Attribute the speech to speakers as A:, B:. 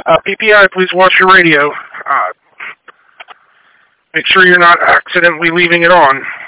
A: PPI, please watch your radio. Make sure you're not accidentally leaving it on.